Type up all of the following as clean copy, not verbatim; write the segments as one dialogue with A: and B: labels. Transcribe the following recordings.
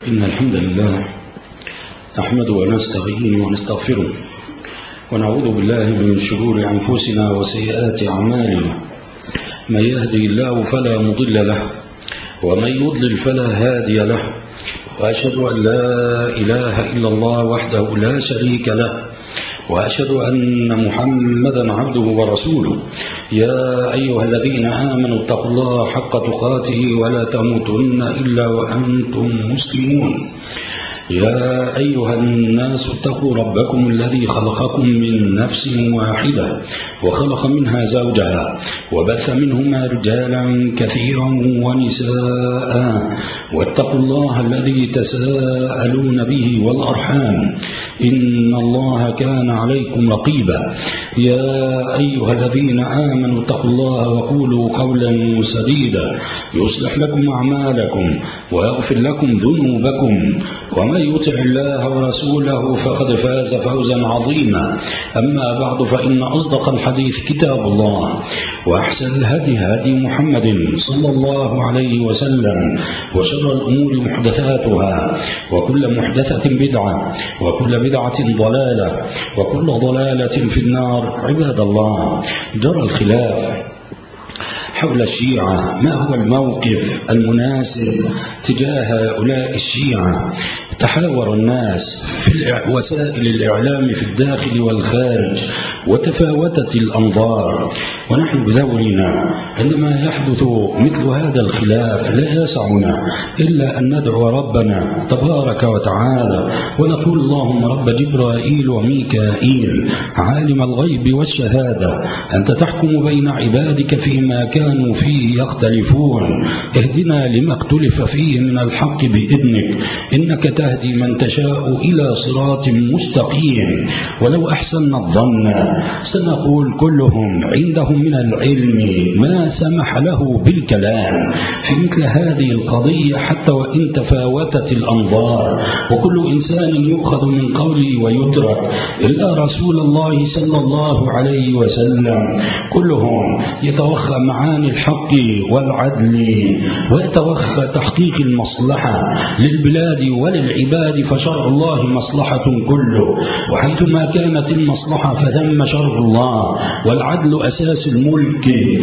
A: إن الحمد لله نحمده ونستعينه ونستغفره ونعوذ بالله من شرور أنفسنا وسيئات أعمالنا. من يهدي الله فلا مضل له ومن يضلل فلا هادي له، وأشهد أن لا إله إلا الله وحده لا شريك له، وأشهد أن محمدا عبده ورسوله. يا أيها الذين آمنوا اتقوا الله حق تقاته ولا تموتن إلا وأنتم مسلمون. يا أيها الناس اتقوا ربكم الذي خلقكم من نفس واحدة وخلق منها زوجها وبث منهما رجالا كثيرا ونساء، واتقوا الله الذي تساءلون به والأرحام إن الله كان عليكم رقيبا. يا أيها الذين آمنوا اتقوا الله وقولوا قولا سديدا يصلح لكم أعمالكم ويغفر لكم ذنوبكم، ومن يطع الله ورسوله فقد فاز فوزا عظيما. أما بعد، فإن أصدق الحديث كتاب الله، وأحسن الهدي هدي محمد صلى الله عليه وسلم، وشر الأمور محدثاتها، وكل محدثة بدعة، وكل بدعة ضلالة، وكل ضلالة في النار. عباد الله، جرى الخلاف حول الشيعة. ما هو الموقف المناسب تجاه هؤلاء الشيعة؟ تحاور الناس في وسائل الإعلام في الداخل والخارج، وتفاوتت الأنظار، ونحن بدورنا عندما يحدث مثل هذا الخلاف لا يسعنا إلا أن ندعو ربنا تبارك وتعالى ونقول: اللهم رب جبرائيل وميكائيل عالم الغيب والشهادة، أنت تحكم بين عبادك فيما كانوا فيه يختلفون، اهدنا لما اختلف فيه من الحق بإذنك، إنك تهدي من تشاء إلى صراط مستقيم. ولو أحسن الظن سنقول كلهم عندهم من العلم ما سمح له بالكلام في مثل هذه القضية، حتى وإن تفاوتت الأنظار، وكل إنسان يؤخذ من قوله ويترك إلا رسول الله صلى الله عليه وسلم. كلهم يتوخى معاني الحق والعدل، ويتوخى تحقيق المصلحة للبلاد وللعباد، فشرع الله مصلحة كله، وحيثما كانت المصلحة فثم شرع الله، والعدل أساس الملك،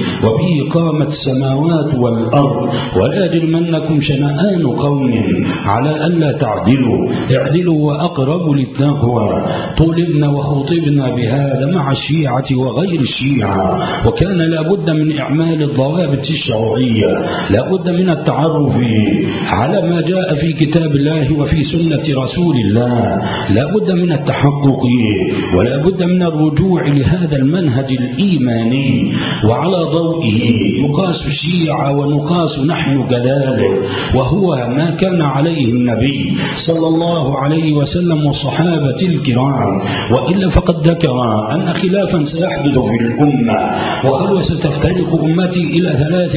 A: وبه قامت السماوات والأرض. ولا يجرمنكم شنآن قوم على ألا تعدلوا، اعدلوا وأقرب للتقوى. طولبنا وخوطبنا بهذا مع الشيعة وغير الشيعة، وكان لابد من إعمال الضوابط الشرعية، لابد من التعرف على ما جاء في كتاب الله وفي سنة رسول الله، لابد من التحقق، ولابد من الرجوع لهذا المنهج الإيماني، وعلى ضوئه يقاس الشيعة ونقاس نحن كذلك، وهو ما كان عليه النبي صلى الله عليه وسلم والصحابة الكرام. وإلا فقد ذكر أن خلافا سيحدث في الأمة، وخلوة ستفترق أمتي إلى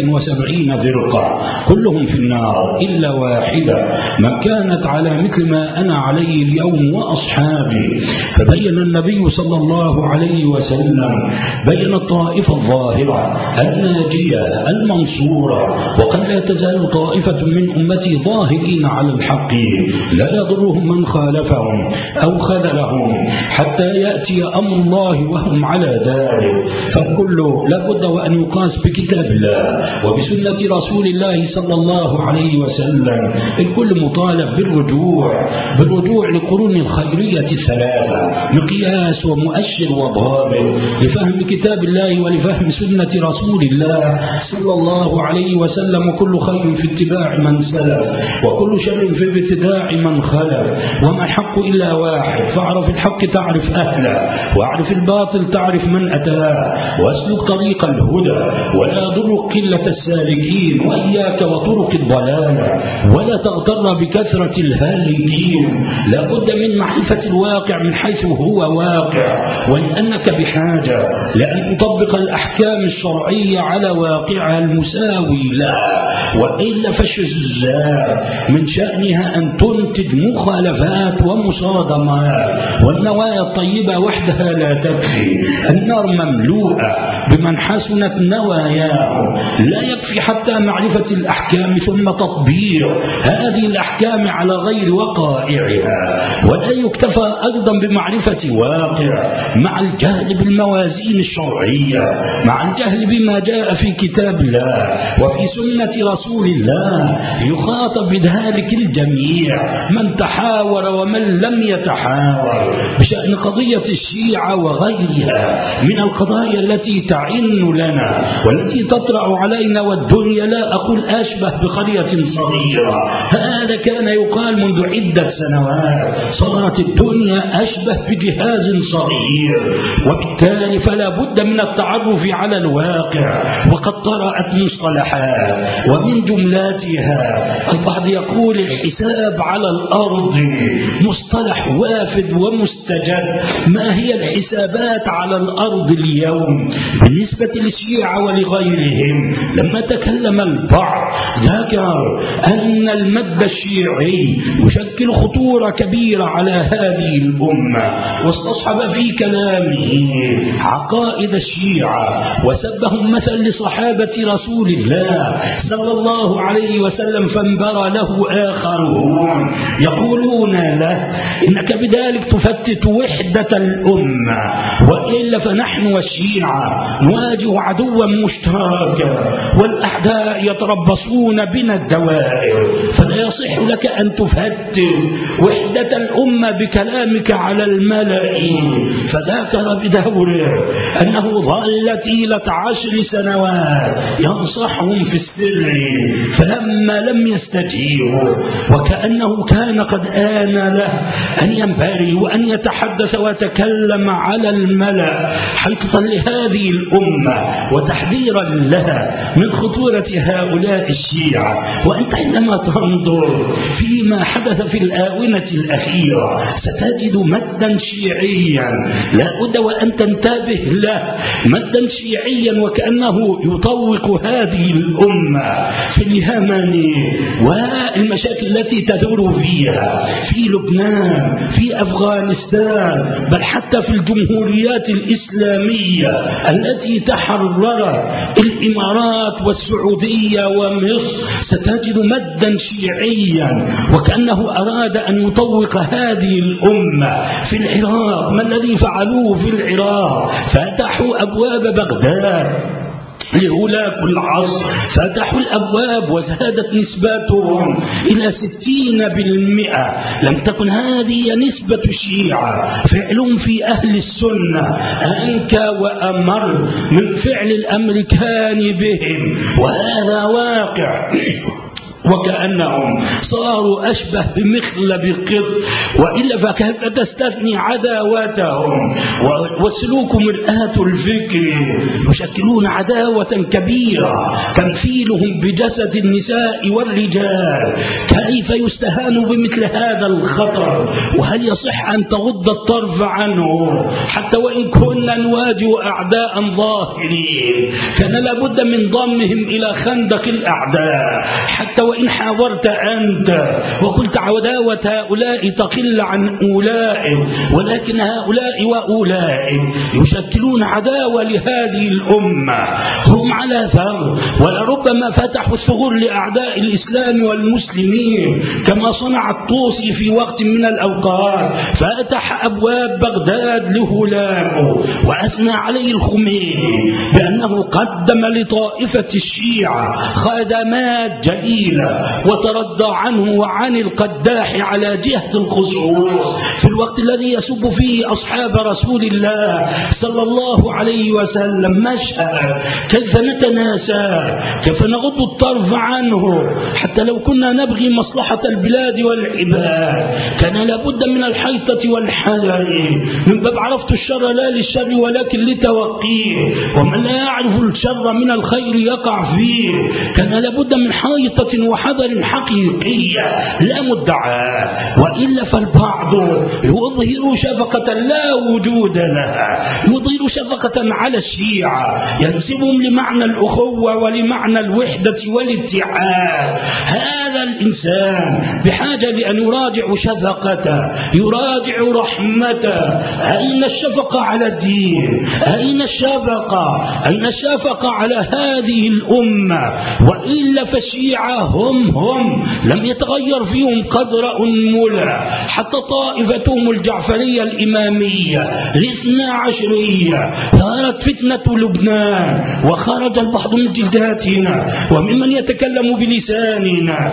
A: 73 فرقة، كلهم في النار إلا واحدة، من كانت على مثل ما أنا عليه اليوم وأصحابي. فبين النبي صلى الله عليه وسلم، بين الطائفة الظاهرة الناجية المنصورة، وقد لا تزال طائفة من أمتي ظاهرين على الحق، لا يضرهم من خالفهم أو خذلهم حتى يأتي أمر الله وهم على ذلك. فالكل لابد وأن يقاس بكتاب الله وبسنة رسول الله صلى الله عليه وسلم. الكل مطالب بالرجوع لقرون الخيرية الثلاثة، مقياس ومؤشر وضابط لفهم كتاب الله ولفهم سنة رسول الله صلى الله عليه وسلم. وكل خير في اتباع من سلف، وكل شر في ابتداع من خلف، وما الحق إلا واحد، فاعرف الحق تعرف أهله، واعرف الباطل تعرف من أتاه، واسلك طريق الهدى، ولا يضرك قلة السالكين، وإياك وطرق الضلالة، ولا تغتر بكثرة الهالكين. لابد من معرفة الواقع من حيث هو واقع، ولأنك بحاجة لأن تطبق الأحكام الشرعية على واقعها المساوي لها، وإلا فالشذوذات من شأنها أن تنتج مخالفات ومصادمات، والنوايا الطيبة وحدها لا تكفي. النار مملوءة بمن حسنت نواياه، لا يكفي حتى معرفة الأحكام ثم تطبيق هذه الأحكام على غير بغير وقائعها، ولا يكتفى أيضا بمعرفة واقع مع الجهل بالموازين الشرعية، مع الجهل بما جاء في كتاب الله وفي سنة رسول الله. يخاطب بذلك الجميع، من تحاور ومن لم يتحاور، بشأن قضية الشيعة وغيرها من القضايا التي تعن لنا والتي تطرأ علينا، والدنيا لا أقول أشبه بقرية صغيرة. هذا كان يقال منذ عدة سنوات، صارت الدنيا أشبه بجهاز صغير، وبالتالي فلا بد من التعرف على الواقع. وقد طرأت مصطلحات ومن جملاتها البعض يقول الحساب على الأرض، مصطلح وافد ومستجد. ما هي الحسابات على الأرض اليوم بالنسبة للشيعة ولغيرهم؟ لما تكلم البعض ذكر أن المد الشيعي يشكل خطورة كبيرة على هذه الأمة، واستصحب في كلامه عقائد الشيعة وسبهم مثل لصحابة رسول الله صلى الله عليه وسلم، فانبرى له آخرون يقولون له إنك بذلك تفتت وحدة الأمة، وإلا فنحن والشيعة نواجه عدوا مشتركا، والأعداء يتربصون بنا الدوائر، فلا يصح لك أن تفتت وحدة الأمة بكلامك على الملأ. فذكر بدوره أنه ظل طيلة 10 سنوات ينصحهم في السر، فلما لم يستجيبوا وكأنه كان قد آن له أن ينبري وأن يتحدث ويتكلم على الملأ حيطة لهذه الأمة وتحذيرا لها من خطورة هؤلاء الشيعة. وأنت عندما تنظر فيما حدث في الآونة الأخيرة ستجد مدا شيعيا لا بد وأن تنتبه له، مدا شيعيا وكأنه يطوق هذه الأمة في اليمن والمشاكل التي تدور فيها، في لبنان، في أفغانستان، بل حتى في الجمهوريات الإسلامية التي تحررت الإمارات والسعودية ومصر. ستجد مدا شيعيا وكأنه أراد أن يطوق هذه الأمة. في العراق ما الذي فعلوه في العراق؟ فتحوا أبواب بغداد لهلاك العصر، فتحوا الأبواب وزادت نسبتهم إلى 60%. لم تكن هذه نسبة الشيعة، فعل في أهل السنة أنكى وأمر من فعل الأمريكان بهم، وهذا واقع. وكأنهم صاروا أشبه بمخلب قط، وإلا فكيف تستثني عداوتهم وسلوك مرآة الفكر؟ يشكلون عداوة كبيرة، تمثيلهم بجسد النساء والرجال. كيف يستهان بمثل هذا الخطر؟ وهل يصح أن تغض الطرف عنه حتى وإن كنا نواجه أعداء ظاهرين؟ كان لابد من ضمهم إلى خندق الأعداء، حتى وإن حاورت أنت وقلت عداوة هؤلاء تقل عن أولئك، ولكن هؤلاء وأولئك يشكلون عداوة لهذه الأمة. هم على ثغر، ولربما فتحوا الثغور لأعداء الإسلام والمسلمين، كما صنع الطوسي في وقت من الأوقات، فتح أبواب بغداد لهلاكه، وأثنى عليه الخميني بأنه قدم لطائفة الشيعة خدمات جليلة، وتردى عنه وعن القداح على جهة الخصوص في الوقت الذي يسب فيه أصحاب رسول الله صلى الله عليه وسلم. مشهد كيف نتناسى، كيف نغض الطرف عنه حتى لو كنا نبغي مصلحة البلاد والعباد. كان لابد من الحيطة والحذر، من باب عرفت الشر لا للشر ولكن لتوقيه، ومن لا يعرف الشر من الخير يقع فيه. كان لابد من حيطة وحذر حقيقية لا مدعى، وإلا فالبعض يظهر شفقة لا وجود لها، يظهر شفقة على الشيعة، ينسبهم لمعنى الأخوة ولمعنى الوحدة والاتحاد. هذا الإنسان بحاجة لأن يراجع شفقته، يراجع رحمته. أين الشفقة على الدين؟ أين الشفقة؟ أين الشفقة على هذه الأمة؟ وإلا فالشيعة هم لم يتغير فيهم قدر أنملة، حتى طائفتهم الجعفرية الإمامية الاثنى عشرية ثارت فتنة لبنان، وخرج البعض من جلداتنا وممن يتكلم بلساننا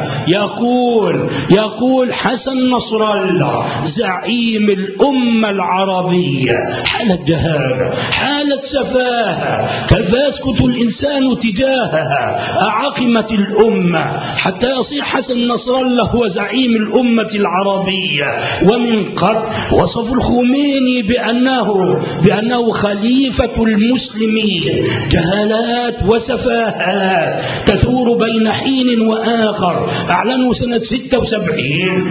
A: يقول حسن نصر الله زعيم الأمة العربية. حالة جهالة، حالة سفاهة، كيف يسكت الإنسان تجاهها؟ أعقمت الأمة حتى يصير حسن نصر الله هو زعيم الأمة العربية. ومن قبل وصف الخميني بأنه خليفة المسلمين. جهالات وسفاهات تثور بين حين وآخر. أعلنوا سنة 76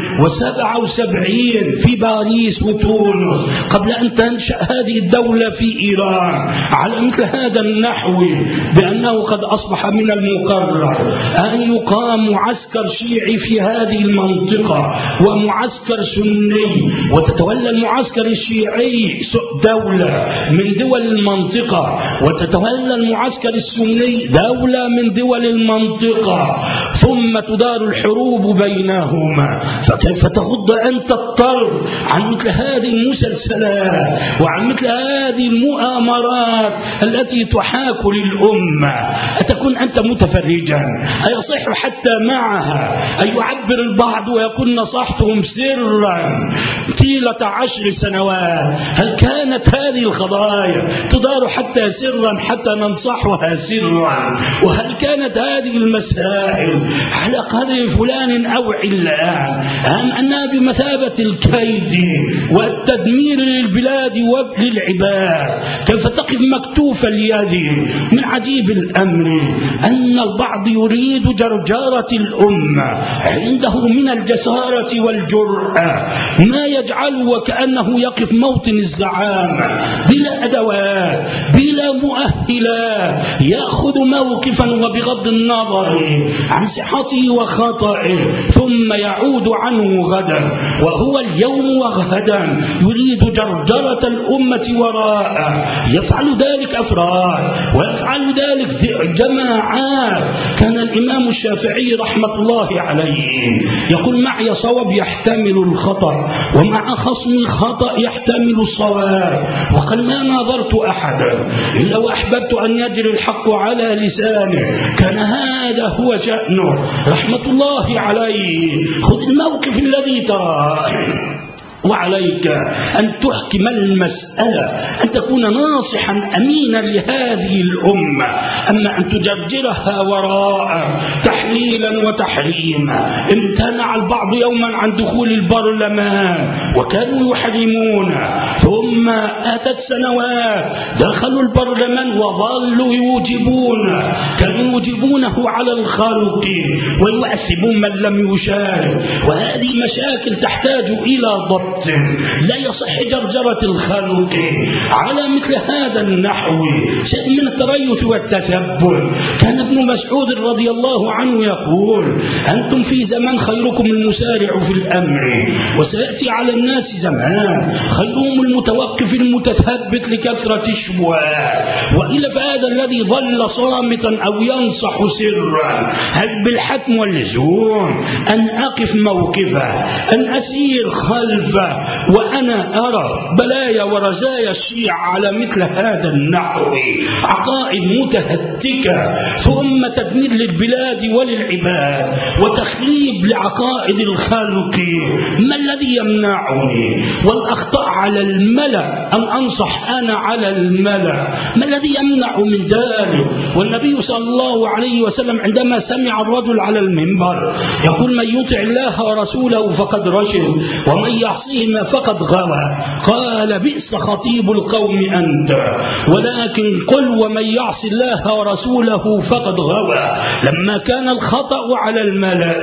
A: و77 في باريس وتونس قبل أن تنشأ هذه الدولة في إيران على مثل هذا النحو، بأنه قد أصبح من المقرر أن يقام معسكر شيعي في هذه المنطقة ومعسكر سني، وتتولى المعسكر الشيعي دولة من دول المنطقة، وتتولى المعسكر السني دولة من دول المنطقة، ثم تدار الحروب بينهما. فكيف تغض أنت الطرف عن مثل هذه المسلسلات وعن مثل هذه المؤامرات التي تحاك للأمة؟ أتكون أنت متفرجا؟ أيصح حتى معها أن يعبر البعض ويكون نصحتهم سرا طيلة 10 سنوات؟ هل كانت هذه القضايا تدار حتى سرا حتى ننصحها سرا؟ وهل كانت هذه المسائل على قدر فلان أو علان، أم أنها بمثابة الكيد والتدمير للبلاد وللعباد؟ كيف تقف مكتوف اليد؟ من عجيب الأمر أن البعض يريد جرجارة الأمة، عنده من الجسارة والجرأة ما يجعل وكأنه يقف موطن الزعامة بلا أدوات بلا مؤهلات، يأخذ موقفا وبغض النظر عن صحته وخطئه ثم يعود عنه غدا، وهو اليوم وغدا يريد جرجرة الأمة وراءه. يفعل ذلك أفراد ويفعل ذلك جماعات. كان الإمام الشافعي رحمة الله عليه يقول معي صواب يحتمل الخطأ ومع خصمي خطأ يحتمل الصواب، وقال ما ناظرت أحدا إلا وأحببت أن يجري الحق على لسانه، كان هذا هو شأنه رحمة الله عليه. خذ الموقف الذي تراه، وعليك أن تحكم المسألة، أن تكون ناصحا أمينا لهذه الأمة. أما أن تجرجرها وراء تحليلا وتحريما. امتنع البعض يوما عن دخول البرلمان وكانوا يحرمون، ثم أتت سنوات دخلوا البرلمان وظلوا يوجبون، كانوا يوجبونه على الخلق ويعذبون من لم يشارك. وهذه مشاكل تحتاج إلى ضبط. لا يصح جرجرة الخلق على مثل هذا النحو، شيء من التريث والتثبت. كان ابن مسعود رضي الله عنه يقول أنتم في زمان خيركم المسارع في الأمر، وسيأتي على الناس زمان خيرهم المتوقف المتثبت لكثرة الشبهات. وإلا فهذا الذي ظل صامتا أو ينصح سرا، هل بالحتم واللزوم أن أقف موقفه، أن أسير خلفه وأنا أرى بلايا ورزايا الشيعة على مثل هذا النحو؟ عقائد متهتكة، ثم تدمير للبلاد وللعباد وتخليب لعقائد الخلق. ما الذي يمنعني والأخطاء على الملأ أن أنصح أنا على الملأ؟ ما الذي يمنع من ذلك؟ والنبي صلى الله عليه وسلم عندما سمع الرجل على المنبر يقول من يطع الله ورسوله فقد رشد ومن يعصيهما فقد غوى، قال بئس خطيب القوم أنت، ولكن قل ومن يعص الله ورسوله فقد غوى. لما كان الخطأ على الملأ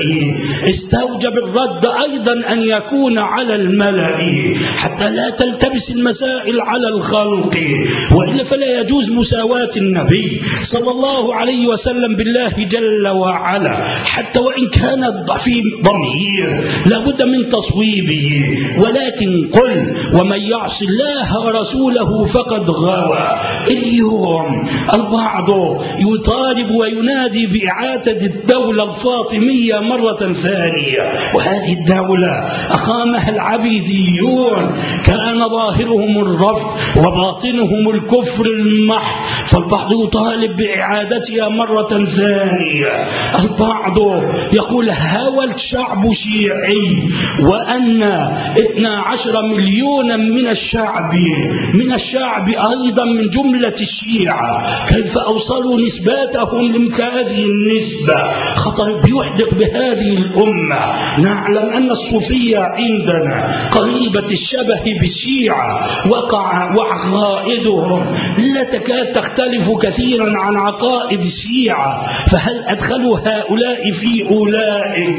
A: استوجب الرد أيضا أن يكون على الملأ، حتى لا تلتبس المسائل على الخلق، وإلا فلا يجوز مساواة النبي صلى الله عليه وسلم بالله جل وعلا، حتى وإن كان في ضمير لابد من تصويبه ولكن قل ومن يعص الله ورسوله فقد غوى. اليوم البعض يطالب وينادي بإعادة الدولة الفاطمية مرة ثانية، وهذه الدولة أقامها العبيديون كان ظاهرهم الرفض وباطنهم الكفر المحض، فالبعض يطالب بإعادتها مرة ثانية. البعض يقول هوى الشعب شيعي، وأن 12 مليونا من الشعب أيضا من جملة الشيعة، كيف أوصلوا نسباتهم لمثل هذه النسبة؟ خطر بيحدق بهذه الأمة. نعلم أن الصوفية عندنا قريبة الشبه بالشيعة، وعقائدهم لا تكاد تختلف كثيرا عن عقائد الشيعة، فهل أدخلوا هؤلاء في أولئك؟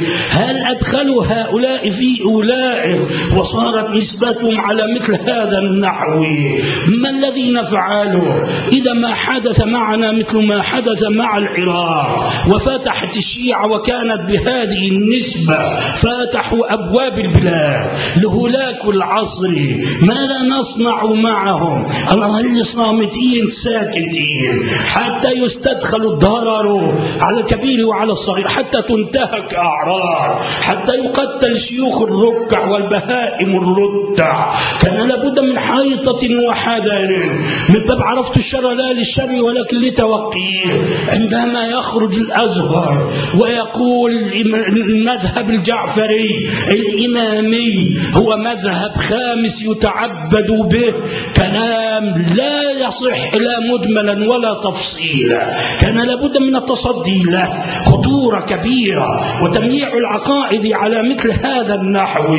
A: وصارت نسبتهم على مثل هذا النحو؟ ما الذي نفعله إذا ما حدث معنا مثل ما حدث مع العراق، وفتحت الشيعة وكانت بهذه النسبة فاتحوا أبواب البلاد لهلاك العصر؟ ماذا نصنع معهم؟ نظل صامتين ساكتين حتى يستدخل الضرر على الكبير وعلى الصغير، حتى تنتهك أعراض، حتى يقتل شيوخ الركع والبهائم الرتع. كان لابد من حيطة وحذر، من باب عرفت الشر لا للشر ولكن لتوقيه. عندما يخرج الأزهر ويقول المذهب الجعفري الإمامي هو مذهب خامس يتعبد به، كلام لا يصح لا مجملا ولا تفصيلا. كان لابد من التصدي له، خطورة كبيرة وتمييع العقائد على مثل هذا النحو.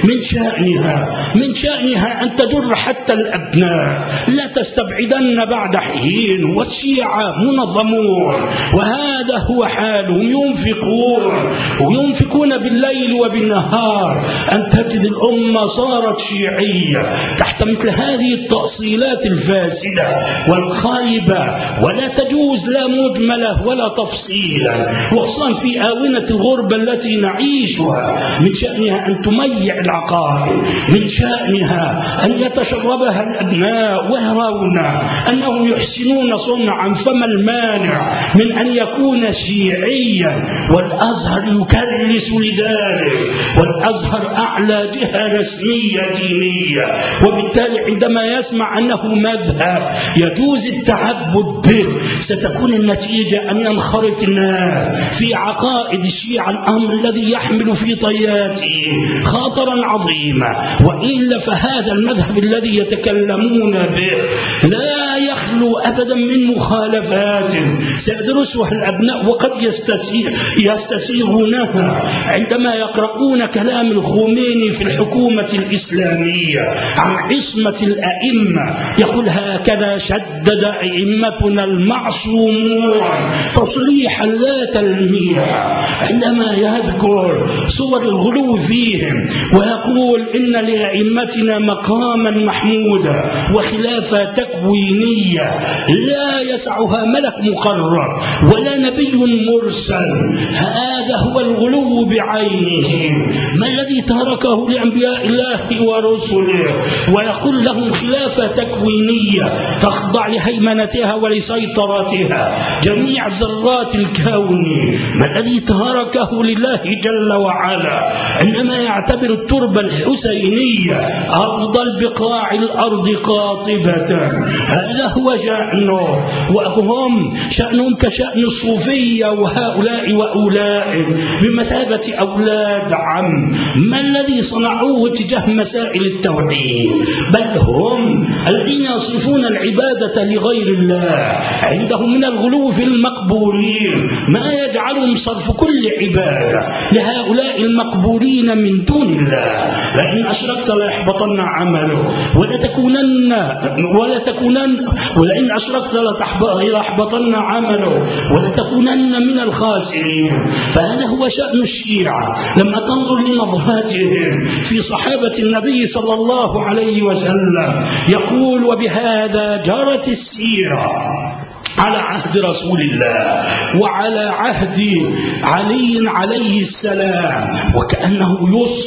A: من شأنها أن تجر حتى الأبناء، لا تستبعدن بعد حين. والشيعة منظمون وهذا هو حالهم، ينفقون بالليل وبالنهار. أن تجد الأمة صارت شيعية تحت مثل هذه التأصيلات الفاسدة والخايبة، ولا تجوز لا مجملة ولا تفصيلا، وخصوصا في آونة الغربة التي نعيشها. من شأنها أن تميع العقائد، من شأنها أن يتشربها الأبناء ويرون أنهم يحسنون صنعا، فما المانع من أن يكون شيعيا؟ والأزهر يكرس لذلك، والأزهر أعلى جهة رسمية دينية، وبالتالي عندما يسمع أنه مذهب يجوز التعبد به ستكون النتيجة أن ينخرط الناس في عقائد الشيعة، الأمر الذي يحمل في طياته خطرا عظيما. وإلا فهذا المذهب الذي يتكلمون به لا يخلو أبدا من مخالفات سيدرسها الأبناء وقد يستسيغونها عندما يقرؤون كلام الخميني في الحكومة الإسلامية عن عصمة الأئمة. يقول هكذا شدد أئمتنا المعصومون تصريحا لا تلميحا، عندما يذكر صور الغلو فيهم ويقول إن لأئمتنا مقاما محمودا وخلافة تكوينية لا يسعها ملك مقرب ولا نبي مرسل. هذا هو الغلو بعينه. ما الذي تركه لأنبياء الله ورسله ويقول لهم خلافة تكوينية تخضع لهيمنتها ولسيطرتها جميع ذرات الكون؟ ما الذي تركه لله جل وعلا عندما يعتبر التربة الحسينية أفضل بقاع الأرض قاطبة؟ هذا هو شأنه، وهم شأنهم كشأن الصوفية وهؤلاء وأولئك بمثابة أولاد عم. ما الذي صنعوه تجاه مسائل التوحيد؟ بل هم الذين يصرفون العبادة لغير الله، عندهم من الغلو في المقبورين ما يجعلهم صرف كل عبادة لهؤلاء المقبورين من دون الله. لئن أشركت ليحبطن عمله ولئن أشركت ليحبطن عمله ولتكونن من الخاسرين. فهذا هو شأن الشيعة. لما تنظر لنظراتهم في صحابة النبي صلى الله عليه وسلم يقول وبهذا جرت السيرة على عهد رسول الله وعلى عهد علي عليه السلام، وكأنه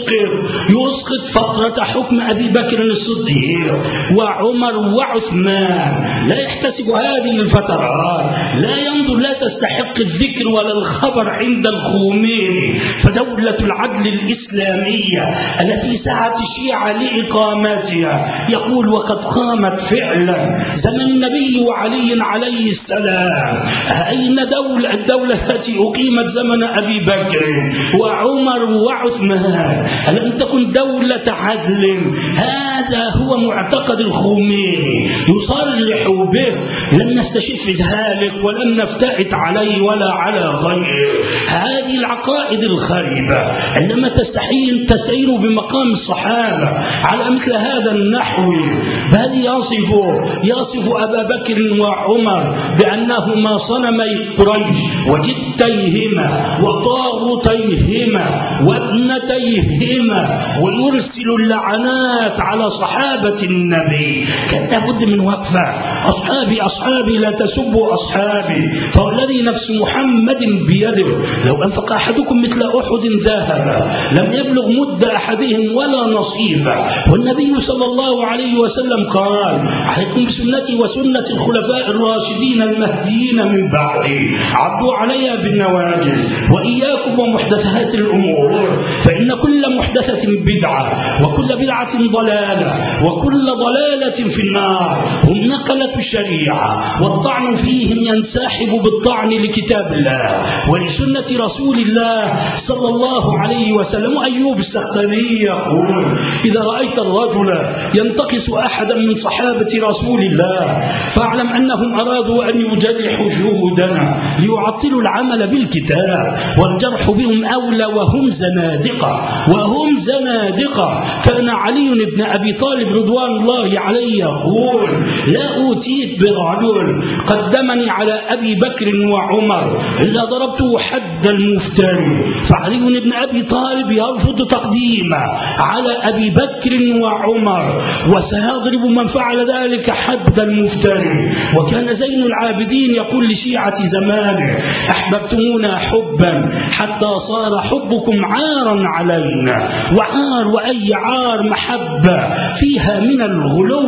A: يسقط فترة حكم أبي بكر الصديق وعمر وعثمان، لا يحتسب هذه الفترات، لا ينظر، لا تستحق الذكر ولا الخبر عند الخميني. فدولة العدل الإسلامية التي سعت الشيعة لإقامتها يقول وقد قامت فعلا زمن النبي وعلي عليه السلام. أين الدولة التي أقيمت زمن أبي بكر وعمر وعثمان؟ ألم تكن دولة عدل؟ هذا هو معتقد الخميني يصرح به، لم نستشف ذلك ولم نفتئت عليه ولا على غيره. هذه العقائد الخريبة عندما تستعين بمقام الصحابة على مثل هذا النحو، بل يصف أبا بكر وعمر بأنهما صنمي قريش وجدتيهما وطاغوتيهما وابنتيهما، ويرسل اللعنات على صحابة النبي. كانت لابد من وقفة. أصحابي لا تسبوا أصحابي، فالذي نفس محمد بيده لو أنفق أحدكم مثل أحد ذهب لم يبلغ مد أحدهم ولا نصيفا. والنبي صلى الله عليه وسلم قال عليكم بسنتي وسنة الخلفاء الراشدين المهديين من بعدي، عضوا عليها بالنواجذ، وإياكم ومحدثات الأمور، فإن كل محدثة بدعة وكل بدعة ضلالة وكل ضلالة في النار. هم نقلة الشريعة، والطعن فيهم ينسحب بالطعن لكتاب الله ولسنة رسول الله صلى الله عليه وسلم. أيوب السختاني يقول إذا رأيت الرجل ينتقص أحدا من صحابة رسول الله فاعلم أنهم أرادوا أن يجرحوا جهودنا ليعطلوا العمل بالكتاب، والجرح بهم أولى وهم زنادقة. كان علي بن أبي طالب رضوان الله عليه يقول لا أوتيت برجل قدمني على أبي بكر وعمر إلا ضربته حد المفتري. فعلي بن أبي طالب يرفض تقديمه على أبي بكر وعمر، وسيضرب من فعل ذلك حد المفتري. وكان زين العابدين يقول لشيعة زمانه أحببتمونا حبا حتى صار حبكم عارا علينا. وعار وأي عار محبة فيها من الغلو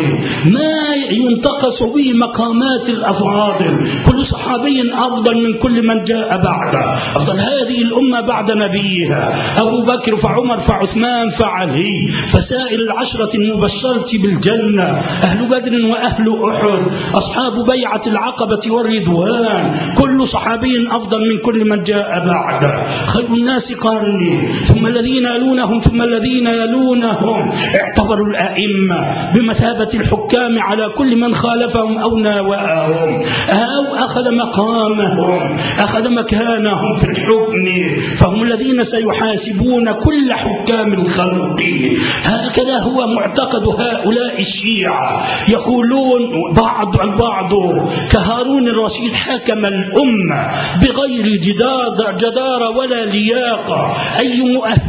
A: ما ينتقص به مقامات الأفاضل. كل صحابي أفضل من كل من جاء بعده. أفضل هذه الأمة بعد نبيها أبو بكر فعمر فعثمان فعلي، فسائر العشرة المبشرة بالجنة، أهل بدر وأهل أحد، أصحاب بيعة العقبة والرضوان، كل صحابي أفضل من كل من جاء بعده. خير الناس قرني ثم الذين يلونهم ثم الذين يلونهم. اعتبروا الأئمة بمثابة الحكام على كل من خالفهم أو ناوأهم أو أخذ مقامهم، أخذ مكانهم في الحكم، فهم الذين سيحاسبون كل حكام الخلق. هكذا هو معتقد هؤلاء الشيعة. يقولون البعض كهارون الرشيد حكم الأمة بغير جدارة ولا لياقة. أي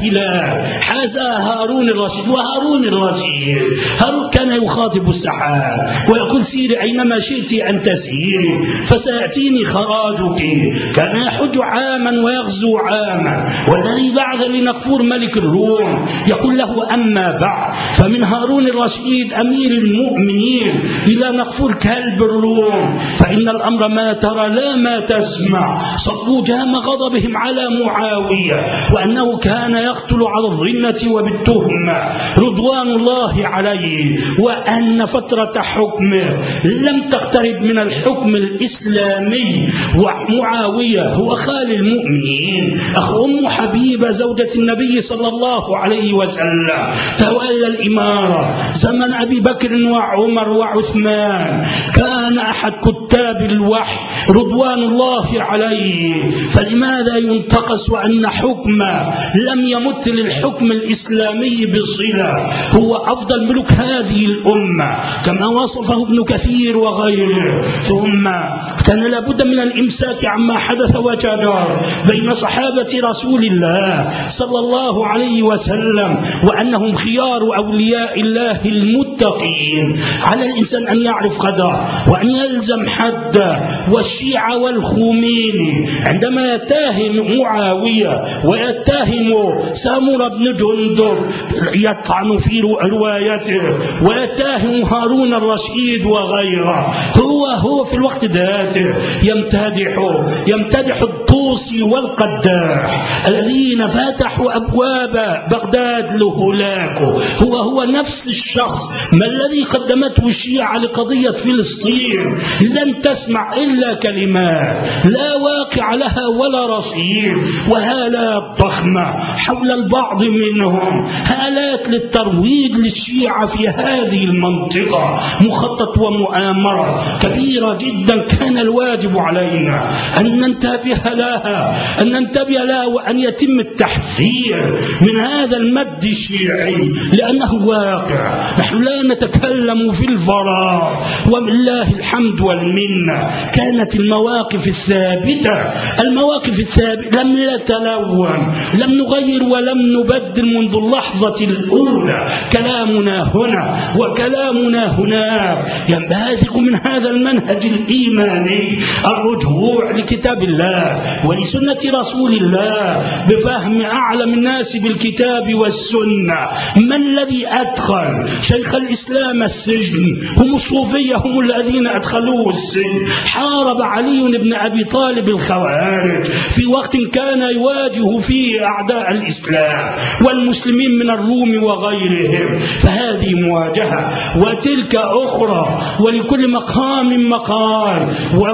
A: مؤهلات حازها هارون الرشيد؟ وهارون الرشيد كان يخاطب السحاب ويقول سيري أينما شئت أن تسيري فسيأتيني خراجك. كان يحج عاما ويغزو عاما. والذي بعث لنقفور ملك الروم يقول له أما بعد فمن هارون الرشيد أمير المؤمنين إلى نقفور كلب الروم، فإن الأمر ما ترى لا ما تسمع. صبوا جام غضبهم على معاوية وأنه كان يقتل على الظنة وبالتهمة رضوان الله عليه، وأن فترة حكمه لم تقترب من الحكم الإسلامي. ومعاوية هو خال المؤمنين، أخو أم حبيبة زوجة النبي صلى الله عليه وسلم، تولى الإمارة زمن أبي بكر وعمر وعثمان. كان أحد كتاب الوحي رضوان الله عليه. فلماذا ينتقص وأن حكمه لم يمت للحكم الإسلامي بصلة؟ هو أفضل ملك هذه الأمة كما وصفه ابن كثير وغيره. ثم كان لابد من الإمساك عما حدث وجدر بين صحابة رسول الله صلى الله عليه وسلم، وأنهم خيار أولياء الله المتقين. على الإنسان أن يعرف قدره وأن يلزم حده. والشيعة والخميني عندما يتهم معاوية ويتهم سامورة بن جندب يطعن في روايته، ويتهم هارون الرشيد وغيره، هو في الوقت ذاته يمتدح الطوسي والقداح الذين فتحوا أبواب بغداد لهلاكه. هو نفس الشخص ما الذي قدمته الشيعة لقضية فلسطين. لن تسمع إلا كلمات لا واقع لها ولا رصيد، وهالات ضخمة حول البعض منهم، هالات للترويج للشيعة في هذه المنطقة، مخطط ومؤامرة كبيرة جدا. كان الواجب علينا أن ننتبه لها وأن يتم التحذير من هذا المد الشيعي، لأنه واقع. نحن لا نتكلم في الفراغ، ولله الحمد والمنة. كانت المواقف الثابتة لم نتلون، لم نغير ولم نبدل منذ اللحظة الأولى. كلامنا هنا وكلامنا هناك ينبثق من هذا المنهج الإيماني، الرجوع لكتاب الله ولسنة رسول الله بفهم أعلم الناس بالكتاب والسنة. من الذي أدخل شيخ الإسلام السجن؟ هم الصوفية، هم الذين أدخلوه السجن. حارب علي بن أبي طالب الخوارج في وقت كان يواجه فيه أعداء الإسلام والمسلمين من الروم وغيرهم. فهذه مواجهة وتلك أخرى، ولكل مقام مقال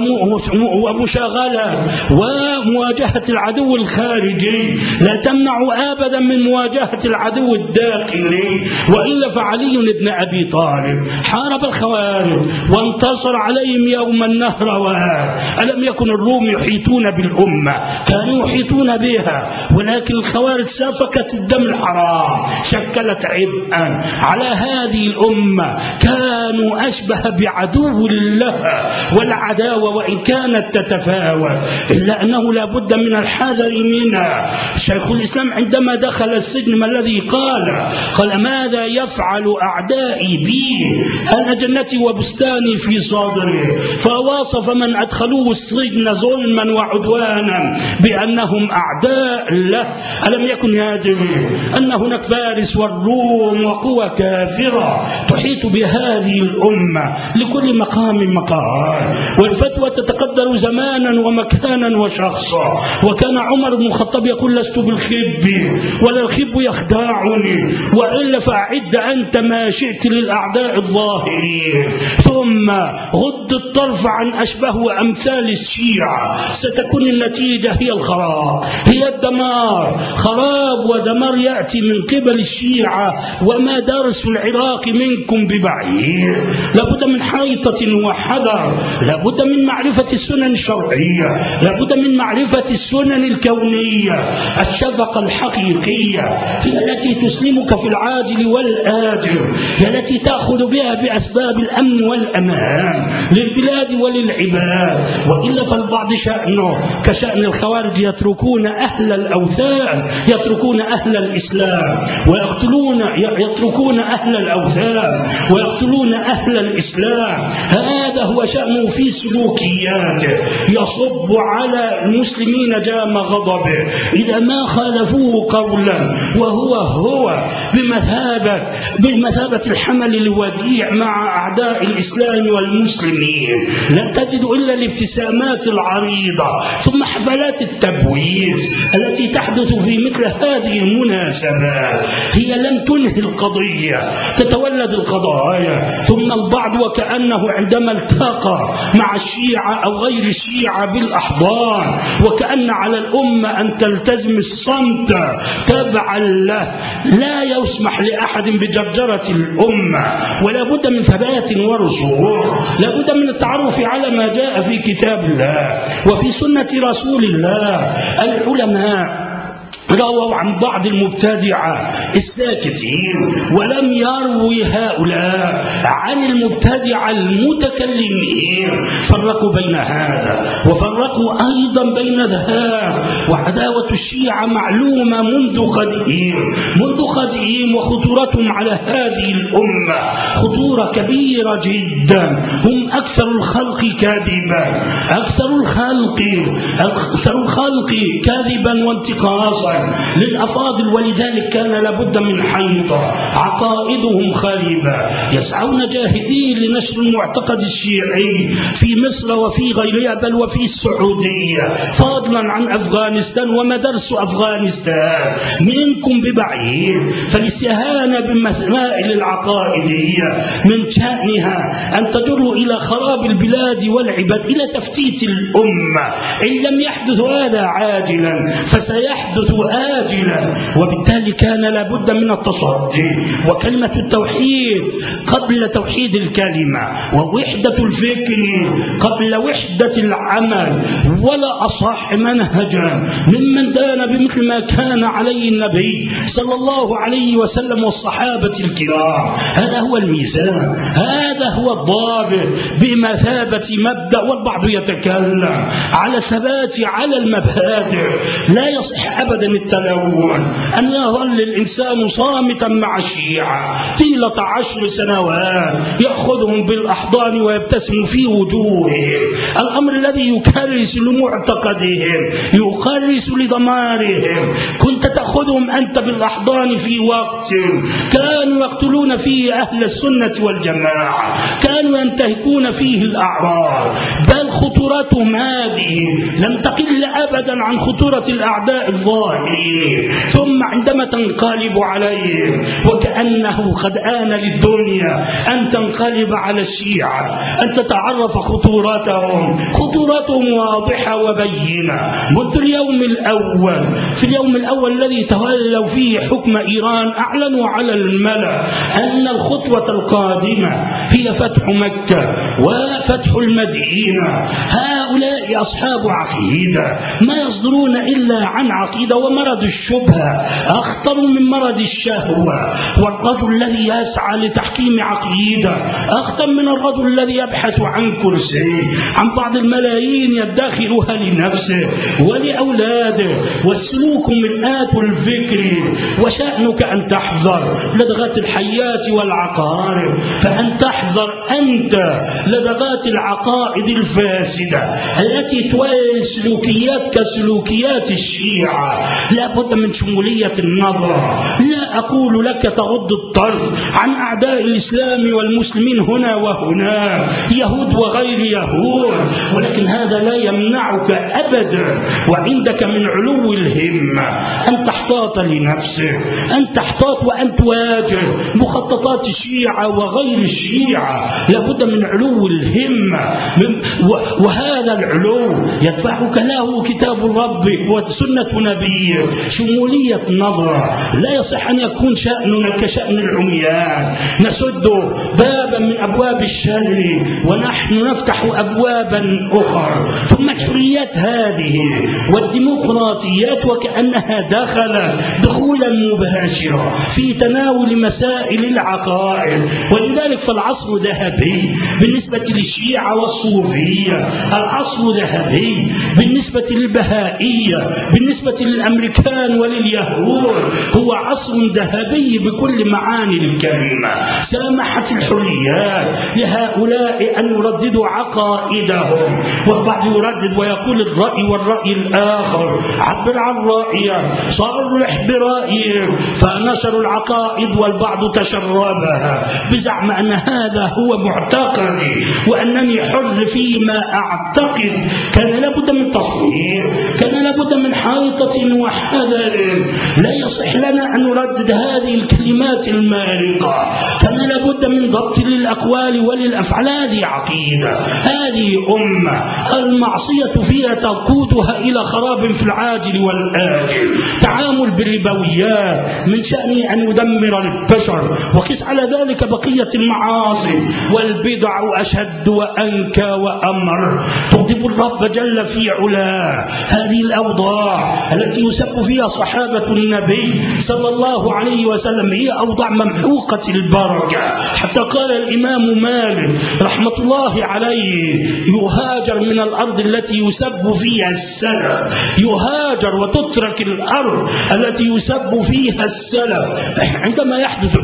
A: ومشاغلة. ومواجهة العدو الخارجي لا تمنع أبدا من مواجهة العدو الداخلي، وإلا فعلي بن أبي طالب حارب الخوارج وانتصر عليهم يوم النهروان. ألم يكن الروم يحيطون بالأمة؟ كانوا يحيطون بها، ولكن الخوارج سفكت الدم الحرام، شكلت عبئا على هذه الأمة. كانوا أشبه بعدو لها، والعداوة وإن كانت تتفاوت إلا أنه لا بد من الحذر منها. شيخ الإسلام عندما دخل السجن ما الذي قال ماذا يفعل أعدائي بي؟ أنا جنتي وبستاني في صدري. فوصف من أدخلوه السجن ظلما وعدوانا بأنهم أعداء له. ألم يكن يدري أن هناك فارس والروم وقوى كافرة تحيط بهذه الأمة؟ لكل مقام مقال، والفتوى تتقدر زمانا ومكانا وشخصا. وكان عمر بن الخطاب يقول لست بالخب ولا الخب يخدعني، وإلا فأعد أنت ما شئت للأعداء الظاهرين. ثم غض الطرف عن أشبه وأمثال الشيعة، ستكون النتيجة هي الخراب، هي الدمار. خراب ودمار يأتي من قبل الشيعة، وما درس العراق منكم ببعيد. لابد من حيطة وحذر، لابد من معرفة السنن الشرعية، لابد من معرفة السنن الكونية. الشفقة الحقيقية هي التي تسلمك في العاجل والآجل، هي التي تأخذ بها بأسباب الأمن والأمان للبلاد وللعباد. وإلا فالبعض شأنه كشأن الخوارج، يتركون أهل الأوثان، يتركون أهل الإسلام يتركون أهل الأوثان ويقتلون أهل الإسلام. هذا هو شأنه في سلوكياته، يصب على المسلمين جام غضبه إذا ما خالفوه قولا، وهو بمثابة الحمل الوديع مع أعداء الإسلام والمسلمين. لا تجد إلا الابتسامات العريضة، ثم حفلات التبويز التي تحدث في مثل هذه المناسبات. هي لم تنهي القضية، تتولد القضايا. ثم البعض وكأنه عندما التقى مع الشيعة أو غير الشيعة بالأحضان، وكأن على الأمة أن تلتزم الصمت تبعا له. لا يسمح لأحد بجرجرة الأمة، ولا بد من ثبات ورسوخ، لا بد من التعرف على ما جاء في كتاب الله وفي سنة رسول الله. العلماء رووا عن بعض المبتدعة الساكتين، ولم يروي هؤلاء عن المبتدعة المتكلمين. فرقوا بين هذا وفرقوا أيضا بين ذهاب. وعداوة الشيعة معلومة منذ قديم، وخطورتهم على هذه الأمة خطورة كبيرة جدا. هم أكثر الخلق كاذبا، أكثر الخلق كاذبا وانتقاصا للأفاضل. ولذلك كان لابد من حيطة. عقائدهم خالبة، يسعون جاهدين لنشر المعتقد الشيعي في مصر وفي غيرها، بل وفي السعودية، فضلا عن أفغانستان ومدارس أفغانستان منكم ببعيد. فالاستهانة بالمسائل العقائدية من شأنها أن تجر إلى خراب البلاد والعباد، إلى تفتيت الأمة. إن لم يحدث هذا عاجلا فسيحدث آجلا. وبالتالي كان لابد من التصدي. وكلمة التوحيد قبل توحيد الكلمة، ووحدة الفكر قبل وحدة العمل، ولا أصح منهجا ممن دان بمثل ما كان عليه النبي صلى الله عليه وسلم والصحابة الكرام. هذا هو الميزان، هذا هو الضابط بمثابة مبدأ. والبعض يتكلم على ثبات على المبادئ. لا يصح أبدا التلون، أن يظل الإنسان صامتا مع الشيعة طيلة 10 سنوات، يأخذهم بالأحضان ويبتسم في وجوههم. الأمر الذي يكرس لمعتقدهم، يكرس لضمارهم. كنت تأخذهم أنت بالأحضان في وقت كانوا يقتلون فيه أهل السنة والجماعة، كانوا ينتهكون فيه الأعراض، بل خطورتهم هذه لم تقل أبدا عن خطورة الأعداء الظاهرين. ثم عندما تنقلب عليهم وكأنه قد آن للدنيا أن تنقلب على الشيعة، أن تتعرف خطورتهم واضحة وبينة منذ اليوم الأول. في اليوم الأول الذي تولوا فيه حكم إيران أعلنوا على الملأ أن الخطوة القادمة هي فتح مكة وفتح المدينة. هؤلاء أصحاب عقيدة، ما يصدرون إلا عن عقيدة. ومرض الشبهة أخطر من مرض الشهوة. والرجل الذي يسعى لتحكيم عقيدة أخطر من الرجل الذي يبحث عن كرسي، عن بعض الملايين يدخرها لنفسه ولأولاده. والسلوك مرآة الفكر، وشأنك أن تحذر لدغات الحيات والعقارب، فأن تحذر أنت لدغات العقائد الفاسدة التي توالي سلوكيات كسلوكيات الشيعة. لا بد من شمولية النظر. لا أقول لك تغض الطرف عن أعداء الإسلام والمسلمين هنا وهنا، يهود وغير يهود، ولكن هذا لا يمنعك أبدا وعندك من علو الهمة أن تحتاط لنفسك، أن تحتاط وأن تواجه مخططات الشيعة وغير الشيعة. لابد من علو الهمة، وهذا العلو يدفعك له كتاب ربك وسنة نبيك. شمولية نظرة. لا يصح أن يكون شأننا كشأن العميان، نسد بابا من أبواب الشر ونحن نفتح أبوابا أخرى. ثم الحريات هذه والديمقراطيات وكأنها دخلت دخولا مباشرا في تناول مسائل العقائد. ولذلك فالعصر ذهبي بالنسبة للشيعة والصوفية، العصر ذهبي بالنسبة للبهائية، بالنسبة للأمريكان ولليهود، هو عصر ذهبي بكل معاني الكلمة. سامحت الحريات لهؤلاء أن يرددوا عقائدهم، والبعض يردد ويقول الرأي والرأي الآخر، عبر عن رأيك، صرح برأيك، فنشروا العقائد والبعض تشربها بزعم أن هذا هو معتقدي وأنني حر فيما أعتقد. كان لابد من تصحيح، كان لابد من حائطة وحذر. لا يصح لنا أن نردد هذه الكلمات المارقة. كان لابد من ضبط للأقوال وللأفعال. هذه عقيدة، هذه أمة المعصية فيها تقودها إلى خراب في العاجل والآجل. تعامل بالربويات الشركيات من شأنه أن يدمر البشر. وقس على ذلك بقية المعاصي والبدع أشد وأنكى وأمر تغضب الرب جل في علاه. هذه الأوضاع التي يسب فيها صحابة النبي صلى الله عليه وسلم هي أوضاع ممحوقة البركة، حتى قال الإمام مالك رحمة الله عليه: يهاجر من الأرض التي يسب فيها السلف، يهاجر وتترك الأرض التي يسب فيها السلف. عندما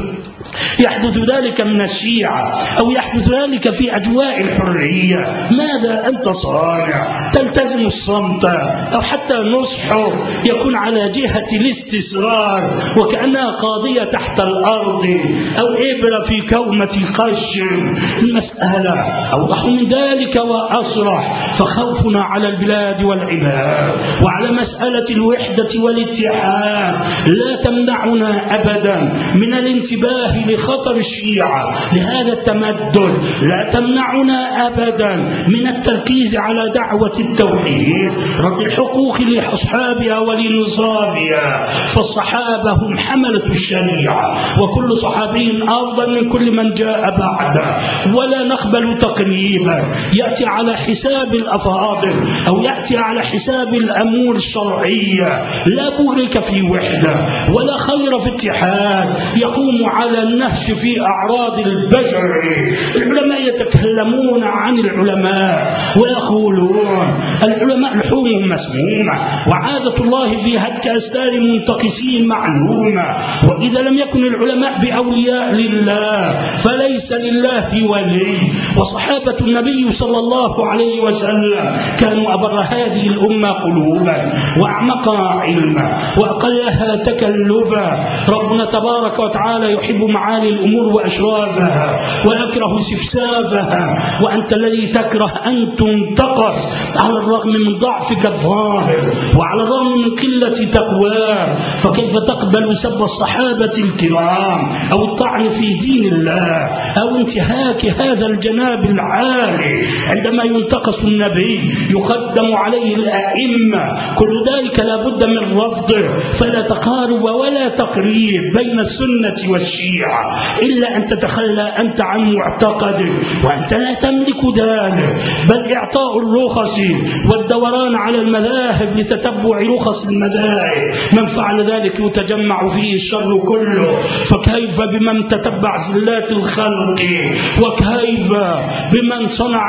A: يحدث ذلك من الشيعة أو يحدث ذلك في أجواء الحرية، ماذا أنت صانع؟ تلتزم الصمت أو حتى نصحه يكون على جهة الاستسرار وكأنها قاضية تحت الأرض أو إبرة في كومة قش. المسألة أوضح من ذلك وأصرح، فخوفنا على البلاد والعباد وعلى مسألة الوحدة والاتحاد لا تمنعنا أبدا من الانتباه لخطر الشيعة لهذا التمدد، لا تمنعنا أبدا من التركيز على دعوة التوحيد، رد الحقوق لأصحابها ولنصابها. فالصحابة هم حملة الشريعة، وكل صحابي أفضل من كل من جاء بعده، ولا نقبل تقريبا يأتي على حساب الأفاضل أو يأتي على حساب الأمور الشرعية. لا بورك في وحدة ولا خير في اتحاد يقوم على النهش في أعراض البشر. العلماء يتكلمون عن العلماء ويقولون العلماء لحومهم مسمومة، وعادة الله في هتك أستار منتقسين معلومة، وإذا لم يكن العلماء بأولياء لله فليس لله ولي. وصحابة النبي صلى الله عليه وسلم كانوا أبر هذه الأمة قلوبا وأعمقها علما وأقلها تكلفا. ربنا تبارك وتعالى يحب معالي الأمور وأشرافها ويكره سفسافها، وأنت الذي تكره أن تنتقص على الرغم من ضعفك الظاهر وعلى الرغم من قلة تقواك. فكيف تقبل سب الصحابة الكرام أو الطعن في دين الله أو انتهاك هذا الجناب العالي؟ عندما ينتقص النبي يقدم عليه الأئمة، كل ذلك لا بد من رفضه. فلا تقارب ولا تقريب بين السنة والشيعة إلا أن تتخلى أنت عن معتقدك، وأنت لا تملك ذلك، بل إعطاء الرخص والدوران على المذاهب لتتبع رخص المذاهب. من فعل ذلك يتجمع فيه الشر كله. فكيف بمن تتبع زلات الخلق، وكيف بمن صنع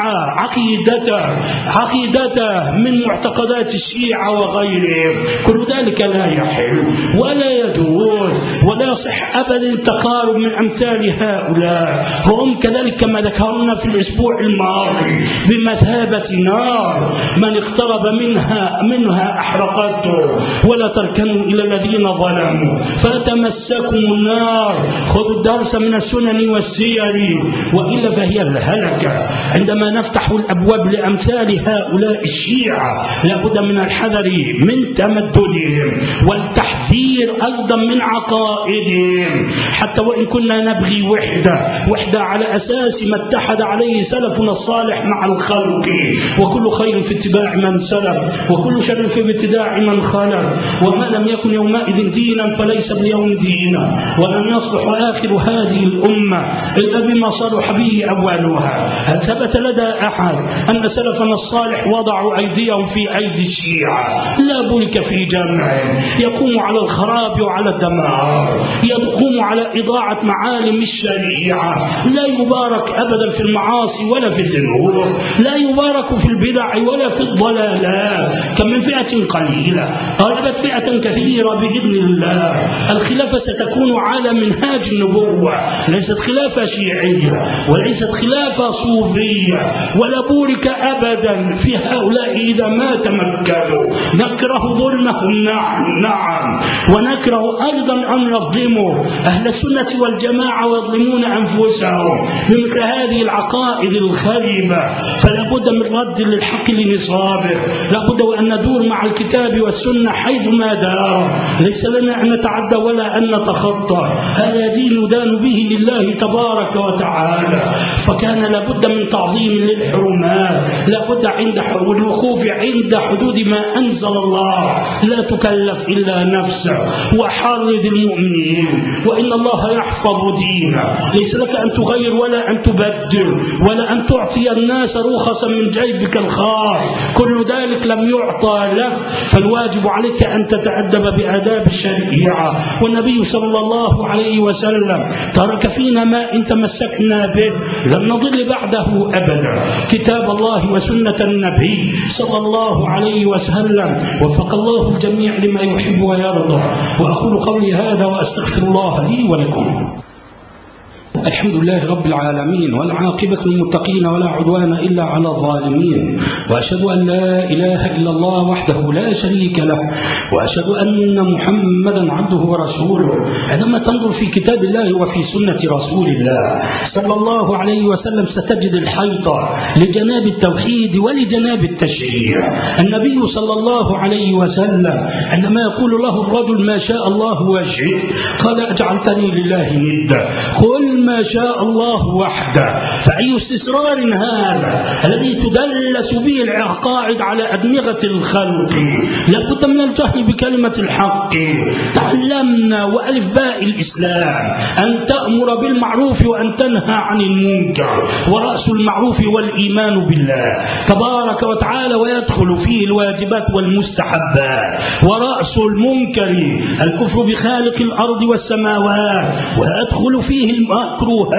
A: عقيدته من معتقدات الشيعة وغيرهم؟ كل ذلك لا يحل ولا يجوز ولا يصح أبدا التقارب من أمثال هؤلاء. هم كذلك كما ذكرنا في الأسبوع الماضي بمثابة نار، من اقترب منها أحرقته. ولا تركنوا إلى الذين ظلموا فتمسكم النار. خذوا الدرس من السنن والسير، وإلا فهي الهلكة. عندما نفتح الأبواب لأمثال هؤلاء الشيعة لابد من الحذر من تمددهم والتحذير أيضا من عقائدهم، حتى وإن كنا نبغي وحدة على أساس ما اتحد عليه سلفنا الصالح مع الخلق. وكل خير في اتباع من سلف، وكل شر في ابتداع من خلف. وما لم يكن يومئذ دينا فليس اليوم دينا، ولن يصلح آخر هذه الأمة إلا بما صلح به أولها. هل ثبت لدى أحد أن سلفنا الصالح وضعوا أيديهم في أيدي الشيعة؟ لا بلك في جمع يقوم على الخراب وعلى الدمار، يقوم على إضاعة معالم الشريعة. لا يبارك أبدا في المعاصي ولا في الذنوب، لا يبارك في البدع ولا في الضلالات. كم من فئة قليلة غلبت فئة كثيرة بإذن الله. الخلافة ستكون على منهاج النبوة، ليست خلافة شيعية وليست خلافة صوفية. ولا بورك أبدا في هؤلاء إذا ما تمكنوا. نكره ظلمهم نعم، ونكره أيضا أن يظلموا أهل
B: السنة والجماعة ويظلمون أنفسهم بمثل هذه العقائد الخربة. فلا بد من رد للحق لنصابه، لا بد وأن ندور مع الكتاب والسنة حيثما دار، ليس لنا أن نتعدى ولا أن نتخطى. هذا دين ندان به لله تبارك وتعالى. فكان لابد من تعظيم للحرمات، لابد عند الوقوف عند حدود ما أنزل الله، لا تكلف إلا نفسك، وحرض المؤمنين، وإن الله يحفظ دينه. ليس لك أن تغير ولا أن تبدل ولا أن تعطي الناس رخصا من جيبك الخاص، كل ذلك لم يعطى لك. فالواجب عليك أن تتأدب بآداب الشريعة. والنبي صلى الله عليه وسلم ترك فينا ما إن تمسكنا به لن نضل بعده أبدا، كتاب الله وسنة النبي صلى الله عليه وسلم. وفق الله الجميع لما يحب ويرضى. وأقول قولي هذا وأستغفر الله لي ولكم. الحمد لله رب العالمين، والعاقبة للمتقين ولا عدوان إلا على الظالمين. وأشهد أن لا إله إلا الله وحده لا شريك له، وأشهد أن محمدا عبده ورسوله. عندما تنظر في كتاب الله وفي سنة رسول الله صلى الله عليه وسلم ستجد الحيطة لجناب التوحيد ولجناب التشريع. النبي صلى الله عليه وسلم عندما يقول له الرجل ما شاء الله وشئت، قال أجعلتني لله ندا؟ قل ما شاء الله وحده. فأي استسرار هذا الذي تدلس به العقائد على أدمغة الخلق؟ لابد من الجهل بكلمة الحق. تعلمنا وألف باء الإسلام أن تأمر بالمعروف وأن تنهى عن المنكر، ورأس المعروف والإيمان بالله تبارك وتعالى، ويدخل فيه الواجبات والمستحبات. ورأس المنكر الكفر بخالق الأرض والسماوات، ويدخل فيه المكروهات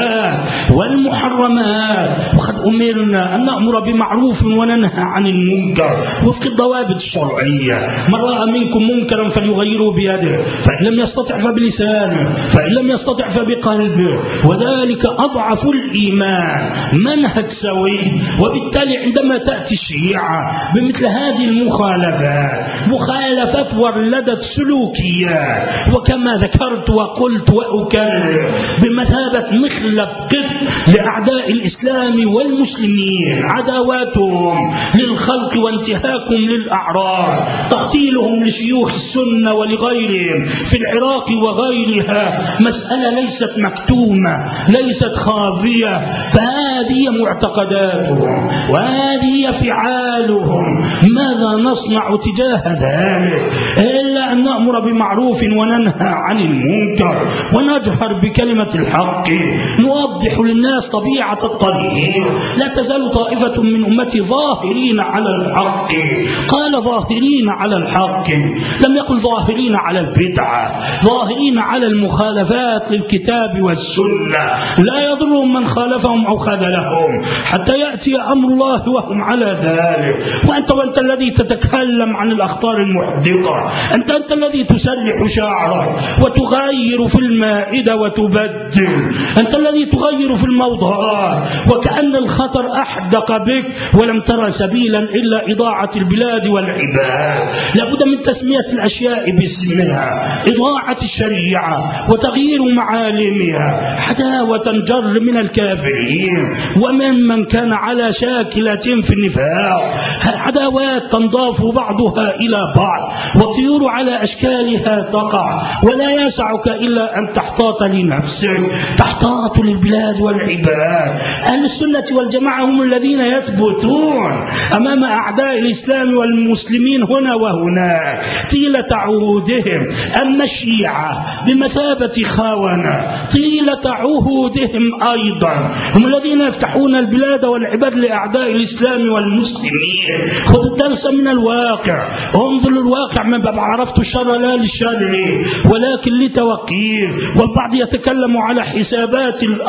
B: والمحرمات. وقد أمرنا أن نأمر بمعروف وننهى عن المنكر وفق الضوابط الشرعية. من رأى منكم منكرا فليغيره بيده، فإن لم يستطع فبلسانه، فإن لم يستطع فبقلبه، وذلك أضعف الإيمان. منهج سوي. وبالتالي عندما تأتي الشيعة بمثل هذه المخالفات، مخالفات ولدت سلوكيات، وكما ذكرت وقلت وأكرر بمثابة مخلب قط لأعداء الإسلام والمسلمين، عداواتهم للخلق وانتهاكهم للأعراض، تقتيلهم لشيوخ السنة ولغيرهم في العراق وغيرها، مسألة ليست مكتومة، ليست خافية. فهذه معتقداتهم وهذه فعالهم. ماذا نصنع تجاه ذلك إلا أن نأمر بمعروف وننهى عن المنكر، ونجهر بكلمة الحق، نوضح للناس طبيعة الطريق. لا تزال طائفة من أمتي ظاهرين على الحق. قال ظاهرين على الحق، لم يقل ظاهرين على البدعة، ظاهرين على المخالفات للكتاب والسنة. لا يضرهم من خالفهم أو خذلهم حتى يأتي أمر الله وهم على ذلك. وأنت الذي تتكلم عن الأخبار المحدقة، أنت الذي تسلح شعرك وتغير في المائدة وتبدل، أنت الذي تغير في الموضوعات، وكأن الخطر أحدق بك ولم ترى سبيلا إلا إضاعة البلاد والعباد. لابد من تسمية الأشياء باسمها، إضاعة الشريعة وتغيير معالمها. عداوة جر من الكافرين ومن كان على شاكلة في النفاق، عداوات تنضاف بعضها إلى بعض، والطيور على أشكالها تقع، ولا يسعك إلا أن تحتاط لنفسك، تحتاط للبلاد والعباد. أهل السنة والجماعة هم الذين يثبتون أمام أعداء الإسلام والمسلمين هنا وهناك طيلة عهودهم. أما الشيعة بمثابة خاونة طيلة عهودهم أيضا، هم الذين يفتحون البلاد والعباد لأعداء الإسلام والمسلمين. خذوا الدرس من الواقع، انظر الواقع. ما عرفت الشر لا للشر ولكن لتوقيه. والبعض يتكلم على حسابات الأرض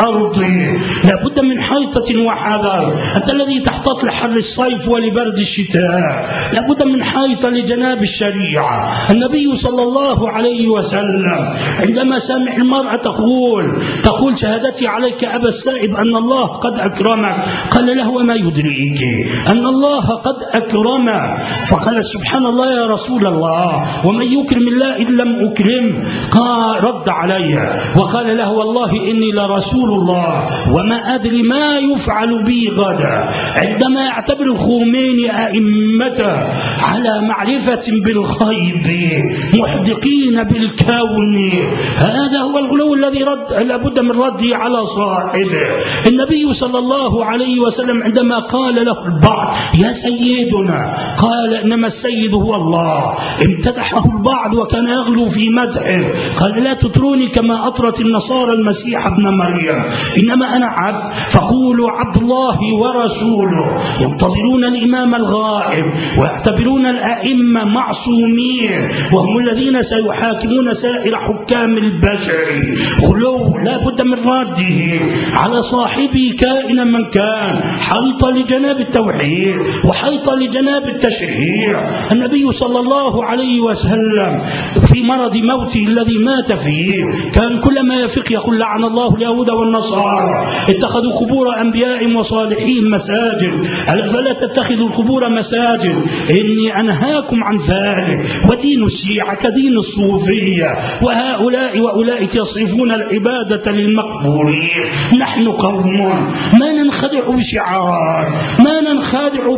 B: التفصيل. لا بد من حيطة وحذر. أنت الذي تحتاط لحر الصيف ولبرد الشتاء، لا بد من حيطة لجناب الشريعة. النبي صلى الله عليه وسلم عندما سمع المرأة تقول شهادتي عليك أبا السائب أن الله قد أكرمك، قال له وما يدريك أن الله قد أكرمك؟ فقال سبحان الله يا رسول الله، ومن يكرم الله إن لم أكرم؟ قال رد علي وقال له والله إني لرسول الله وما أدري ما يفعل بي غدا. عندما يعتبر الخميني أئمته على معرفة بالغيب محدقين بالكون، هذا هو الغلو الذي لابد من رده على صاحبه. النبي صلى الله عليه وسلم عندما قال له البعض يا سيدنا، قال إنما السيد هو الله. امتدحه البعض وكان يغلو في مدحه، قال لا تطروني كما أطرت النصارى المسيح ابن مريم، إنما أنا عبد فقولوا عبد الله ورسوله. ينتظرون الإمام الغائب ويعتبرون الأئمة معصومين، وهم الذين سيحاكمون سائر حكام البشر. غلو لا بد من رده على صاحبه كائنا من كان. حيطة لجناب التوحيد وحيطة لجناب التشريع. النبي صلى الله عليه وسلم في مرض موته الذي مات فيه كان كلما يفق يقول لعن الله اليهود والنصارى اتخذوا قبور أنبياء وصالحين مساجد، فلا تتخذوا القبور مساجد، إني أنهاكم عن ذلك. ودين الشيعة كدين الصوفية، وهؤلاء وأولئك يصرفون العبادة للمقبورين. نحن قوم ما ننخدع بشعارات، ما ننخدع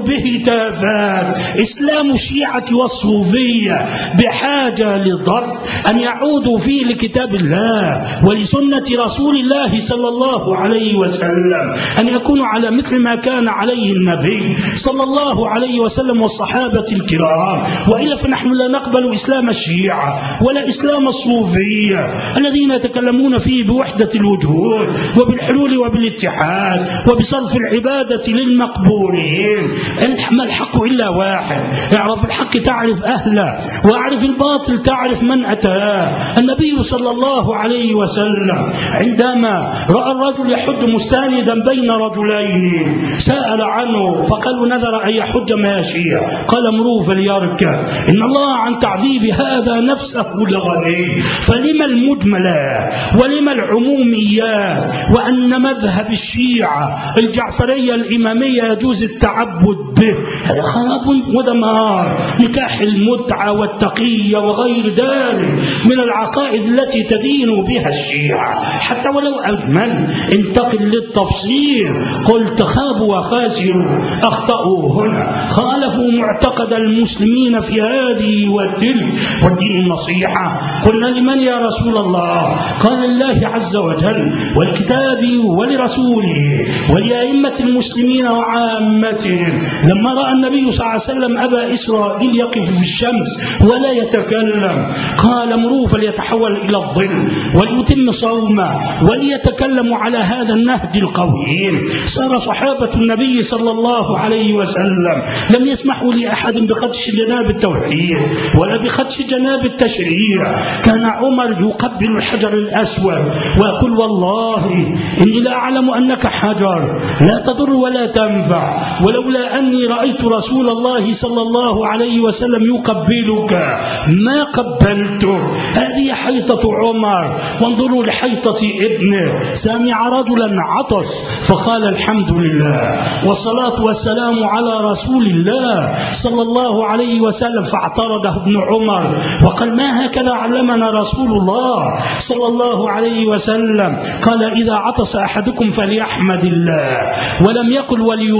B: بهتافات. إسلام الشيعة والصوفية بحاجة لضبط أن يعودوا فيه لكتاب الله ولسنة رسول الله صلى الله عليه وسلم، أن يكونوا على مثل ما كان عليه النبي صلى الله عليه وسلم والصحابة الكرام. وإلا فنحن لا نقبل إسلام الشيعة ولا إسلام الصوفية الذين يتكلمون فيه بوحدة الوجود وبالحلول وبالاتحاد وبصرف العبادة للمقبورين. ما الحق إلا واحد، اعرف الحق تعرف أهله، واعرف الباطل تعرف من أتاه. النبي صلى الله عليه وسلم عندما رأى الرجل يحج مستاندا بين رجلين سأل عنه فقالوا نذر أن يحج ماشيا، قال امروه فليركب، إن الله عن تعذيب هذا نفسه لغني. فلما المجملات ولما العموميات، وأن مذهب الشيعة الجعفرية الإمامية يجوز التعبد به، هذا خراب ودمار. نكاح المتعة والتقية وغير ذلك من العقائد التي تدين بها الشيعة. حتى ولو أجمل انتقل للتفصيل، قلت خابوا وخاسروا، أخطأوا هنا، خالفوا معتقد المسلمين في هذه وتلك، والدين النصيحة. قلنا لمن يا رسول الله؟ قال الله عز وجل والكتاب ولرسوله ولأئمة المسلمين وعامتهم. لما رأى النبي صلى الله عليه وسلم أبا إسرائيل يقف في الشمس ولا يتكلم، قال امروه فليتحول إلى الظل وليتم صومه وليتكلم على هذا النهج القويم. صار صحابة النبي صلى الله عليه وسلم لم يسمحوا لأحد بخدش جناب التوحيد ولا بخدش جناب التشريع. كان عمر يقبل الحجر الأسود ويقول والله إني لا أعلم أنك حجر لا تضر ولا تنفع، ولولا أني رأيت رسول الله صلى الله عليه وسلم يقبلك ما قبلته. هذه حيطة عمر. وانظروا لحيطة ابنه، سمع رجلا عطس فقال الحمد لله والصلاة والسلام على رسول الله صلى الله عليه وسلم، فاعترضه ابن عمر وقال ما هكذا علمنا رسول الله صلى الله عليه وسلم. قال إذا عطس أحدكم فليحمد الله، ولم يقل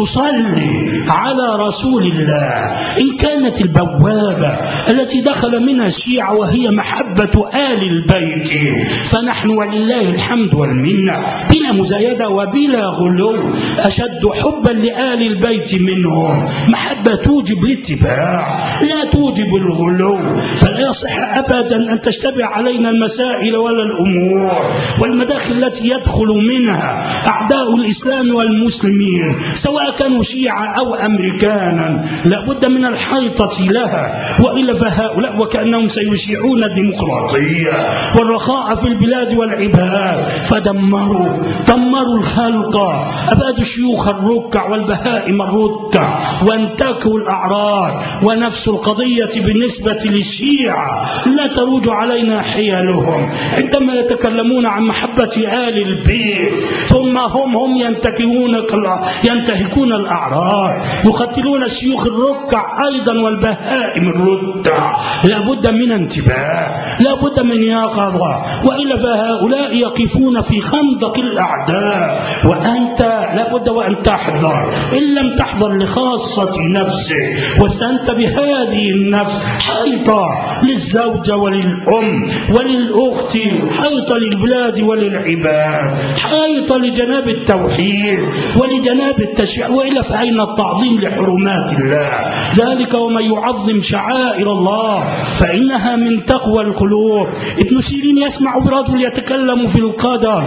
B: وليصلي على رسول الله. إن كانت البوابة التي دخل منها الشيعة وهي محبة آل البيت، فنحن ولله الحمد والمنة بلا مزايدة وبلا غلو أشد حبا لآل البيت منهم. محبة توجب الاتباع لا توجب الغلو، فلا يصح أبدا أن تشتبه علينا المسائل ولا الأمور. والمدارس المداخل التي يدخل منها أعداء الإسلام والمسلمين سواء كانوا شيعة أو أمريكانا لا بد من الحيطة لها، وإلا فهؤلاء وكأنهم سيشيعون الديمقراطية والرخاء في البلاد والعباد، دمروا الخلق، أبادوا شيوخ الركع والبهائم الركع وانتكوا الأعراض. ونفس القضية بالنسبة للشيعة لا تروج علينا حيلهم عندما يتكلمون عن محبة آل البيت ثم هم ينتهكون الأعراض، يقتلون الشيوخ الركع أيضا والبهائم الركع. لا بد من انتباه، لا بد من يقظة، وإلا فهؤلاء يقفون في خندق الأعداء، وأنت لا بد وأن تحذر. إن لم تحذر لخاصة نفسك واستنت بهذه النفس حيطة للزوجة وللأم وللأخت، حيطة للبلاد وللعباد، حيطة لجناب التوحيد ولجناب التشريع، وإلا فأين التعظيم لحرمات الله؟ ذلك ومن يعظم شعائر الله فإنها من تقوى القلوب. ابن سيرين يسمع برجل يتكلم في القدر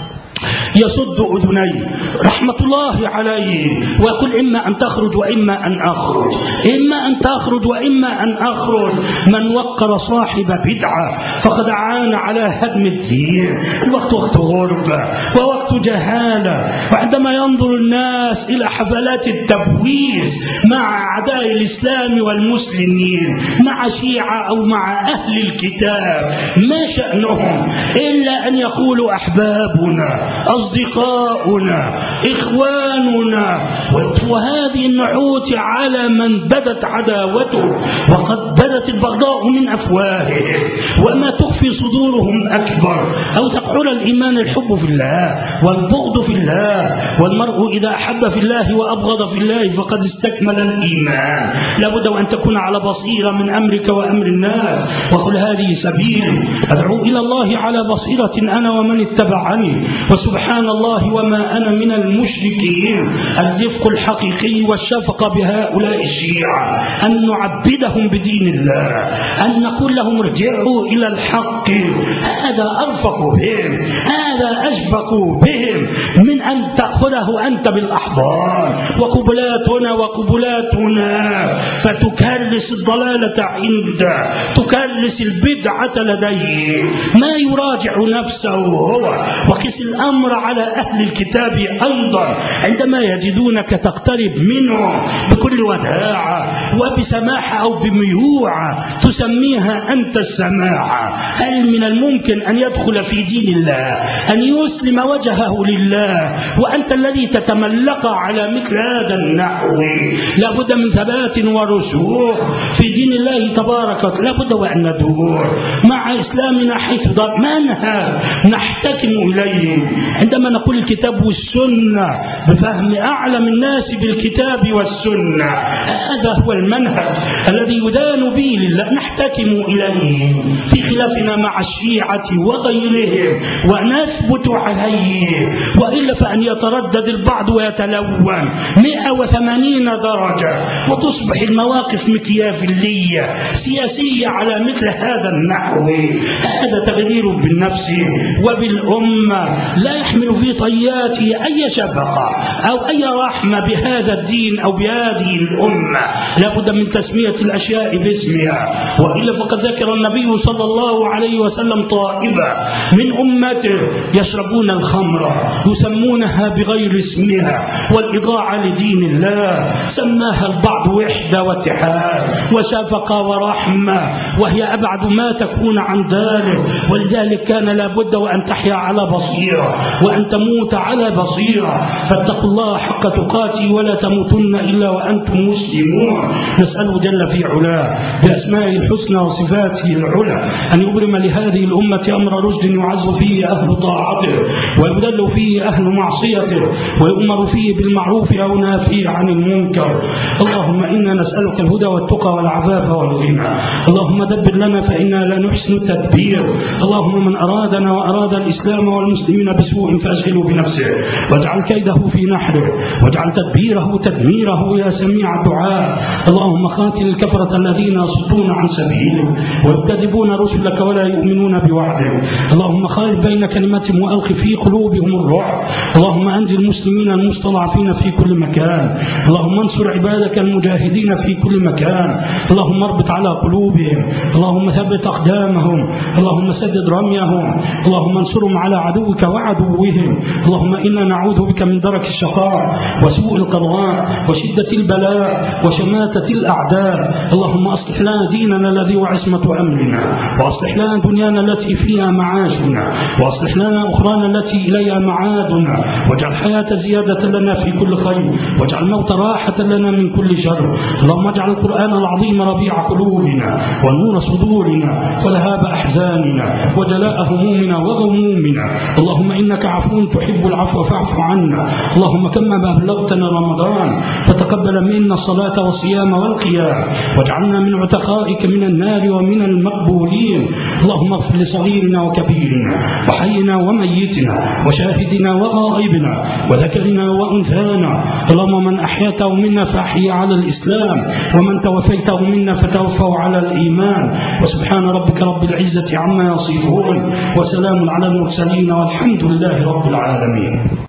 B: يصد أذنيه رحمة الله عليه ويقول إما أن تخرج وإما أن أخرج، إما أن تخرج وإما أن أخرج. من وقر صاحب بدعة فقد عان على هدم الدين. الوقت وقت غربة ووقت جهالة، وعندما ينظر الناس إلى حفلات التبويس مع أعداء الإسلام والمسلمين، مع شيعة أو مع أهل الكتاب، ما شأنهم إلا أن يقولوا أحبابنا، أصدقاؤنا، إخواننا، وهذه النعوت على من بدت عداوته وقد بدت البغضاء من أفواههم، وما تخفي صدورهم أكبر. أو تقول الإيمان الحب في الله والبغض في الله، والمرء إذا أحب في الله وأبغض في الله فقد استكمل الإيمان. لابد أن تكون على بصيرة من أمرك وأمر الناس، وقل هذه سبيلي أدعو إلى الله على بصيرة أنا ومن اتبعني وسبحان الله وما أنا من المشركين. الرفق الحقيقي والشفقة بهؤلاء الشيعة أن نعبدهم بدين الله، أن نقول لهم ارجعوا إلى الحق، هذا أرفق بهم، هذا أشفق بهم من أن تأخذه أنت بالأحضان وقبلاتنا فتكرس الضلالة عنده، تكرس البدعة لديه، ما يراجع نفسه هو. وقس الأمر على أهل الكتاب أيضا عندما يجدونك تقترب منه بكل وداعة وبسماحة أو بميوعة تسميها أنت السماحة. هل من الممكن أن يدخل في دين الله، أن يسلم وجهه لله، وأنت الذي تتملق على مثل هذا النحو؟ لا بد من ثبات ورسوخ في دين الله تبارك. لا بد وأن ندور مع إسلامنا حيث منهج نحتكم إليه. عندما نقول الكتاب والسنة بفهم أعلم الناس بالكتاب والسنة، هذا هو المنهج الذي يدان به لله، نحتكم إليه في خلافنا مع الشيعة وغيرهم ونثبت عليه. وإلا فأن يتردد البعض ويتلون 180 درجة وتصبح المواقف مكيافيلية سياسية على مثل هذا النحو. هذا تغيير بالنفس وبالأمة لا يحمل في طياته أي شفقة أو أي رحمة بهذا الدين أو بهذه الأمة. لا بد من تسمية الأشياء باسمها، وإلا فقد ذكر النبي صلى الله عليه وسلم طائفة من أمته يشربون الخمر يسمونها بغير اسمها والإضاعة لدين الله، سماها البعض وحدة واتحاد وشفقة ورحمة، وهي أبعد ما تكون عن ذلك. ولذلك كان لابد وأن تحيا على بصيرة وأن تموت على بصيرة. فاتقوا الله حق تقاته ولا تموتن إلا وأنتم مسلمون. نسأله جل في علاه بأسمائه الحسنى وصفاته العلى أن يبرم لهذه الأمة أمر رشد يعز فيه أهل طاعته ويبدل فيه أهل معصيته ويؤمر فيه بالمعروف أو نافيه عن المنكر. اللهم إنا نسألك الهدى والتقى والعفاف والغنى. اللهم دبر لنا فإنا لا نحسن التدبير. اللهم من أرادنا وأراد الإسلام والمسلمين بسوء فأشغله في نفسه، واجعل كيده في نحره، واجعل تدبيره تدميره يا سميع الدعاء. اللهم قاتل الكفرة الذين يصدون عن سبيلك ويكذبون رسلك ولا يؤمنون بوعدك. اللهم خالف بين كلمتهم وألق في قلوبهم الرعب. اللهم أنزل المسلمين المستضعفين في كل مكان. اللهم انصر عبادك المجاهدين في كل مكان. اللهم اربط على قلوبهم. اللهم ثبت أقدامهم. اللهم سدد رميهم. اللهم انصرهم على عدوك وعدوهم. اللهم إنا نعوذ بك من درك الشقاء وسوء القضاء وشدة البلاء وشماتة الأعداء. اللهم أصلح لنا ديننا الذي هو عصمة أمرنا، وأصلح لنا دنيانا التي فيها معاشنا، وأصلح لنا أخرانا التي إليها معادنا، واجعل الحياة زيادة لنا في كل خير، واجعل الموت راحة لنا من كل شر. اللهم اجعل القرآن العظيم ربيع قلوبنا ونور صدورنا وذهاب أحزاننا وجلاء همومنا وغمومنا. اللهم إنك عفو تحب العفو فاعف عنا. اللهم كما بلغتنا رمضان فتقبل منا الصلاة والصيام والقيام، واجعلنا من عتقائك من النار ومن المقبولين. اللهم اغفر لصغيرنا وكبيرنا وحينا وميتنا وشاهدنا وغائبنا وذكرنا وأنثانا. اللهم من أحيته منا فأحيي على الإسلام، ومن توفيته منا فتوفوا على الإيمان. وسبحان ربك رب العزة عما يصفون، وسلام على المرسلين، والحمد لله رب العالمين.